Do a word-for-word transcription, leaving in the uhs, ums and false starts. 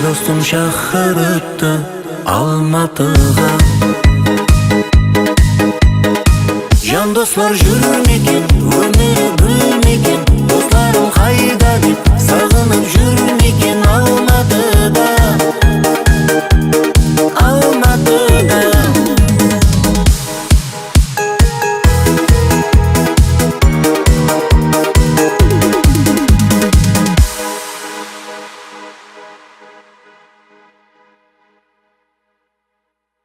достум шахар өттү Алматыга. Жан достор жүрмекен өмүрү